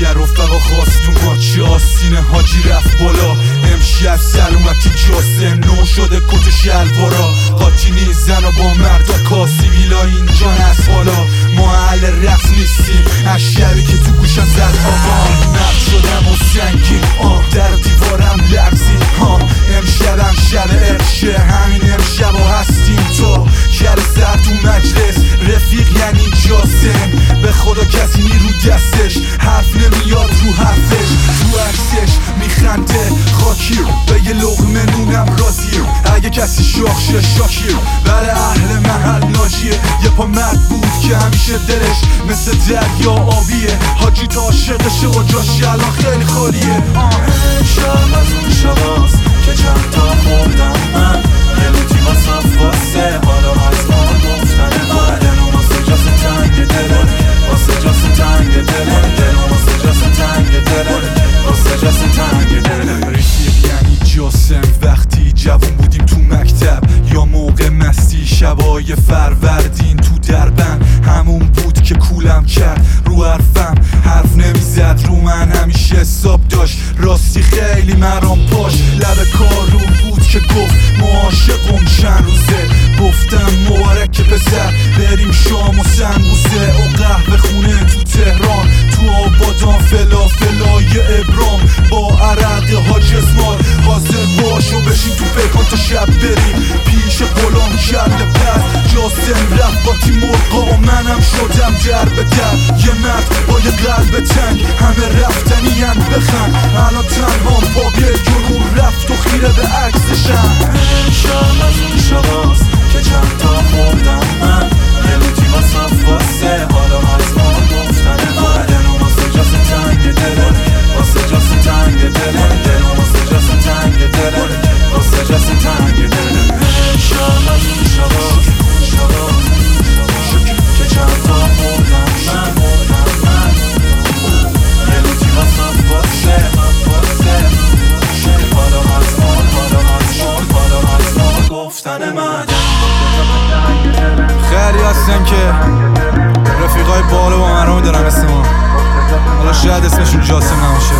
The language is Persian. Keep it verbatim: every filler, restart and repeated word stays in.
اگر رفقا خواستون ماچه آستینه حاجی رفت بالا. امشب سلامتی جاسم نو شده کت و شلوارا، قاطی نیست زن و با مردا کاسی ویلا اینجا نست حالا. ما اهل رقص نیستیم از شبی که تو گوشم زد آقام نفت شدم و سنگین آه در دیوارم لرزی ها. امشبم شب عرشه همین امشب و هستیم تا کل سر تو مجلس رفیق یعنی جاسم. به خدا کسی نیرو دستش حرف نمیاد رو حرفش، تو عکسش میخنده خاکی به یه لقمه نونم راضیه. اگه کسی شاخ شه شاکیه برای اهل محل ناجیه. یه پا مرد بود که همیشه دلش مثل دریا آبیه، حاجی تا عاشقشه و جاش الان خیلی خالیه. شب از اون شباست که چند تا خوردم من، یه لوتی واسه واسه حالا از ما گفتن من. دلم واسه جاس تنگ دلم، واسه جاس تنگ دلم، دلم واسه جاس تنگ دلم، واسه جاس تنگ دلم. رفیق یعنی جاسم وقتی جوون بودیم تو مکتب یا موقع مستی شبای فروردین تو دربن، همون بود که کولم کرد رو حرفم حرف نمیزد رو من همیشه حساب داشت راستی خیلی مرام پاش. لب کار رو بود که گفت معاشقم چند روزه، گفتم مبارک پسر بریم شام و سنبوسه و قهوه خونه تو تهران تو آبادان فلافلای ابرام با عرق حاج اسمال. حاضر باش و بشین تو پیکان تا شب بریم پیش غلام کل پس. جاسم رفت با تی مرقا و منم شدم در به در، یه مرد با یه قلب تنگ همه رفتنی هم بخند. الان تنها با گلگون رفت و خیره به عکسشم. شب از اون شباست که چند تا خوردم من، یه لوتی واسه واسه حالا از ما گفتن من. دلم واسه جاس تنگ دلم، واسه جاس تنگ دلم، دلم واسه جاس تنگ دلم، واسه جاس تنگ دلم. شب از اون شباست که چند تا خوردم من، یه لوتی واسه واسه واسه حالا از ما حالا از ما حالا از ما گفتن من. خیلی هستن که رفیقای بالا با مرام دارن اسم ما، حالا شاید اسمشون جاسم نباشه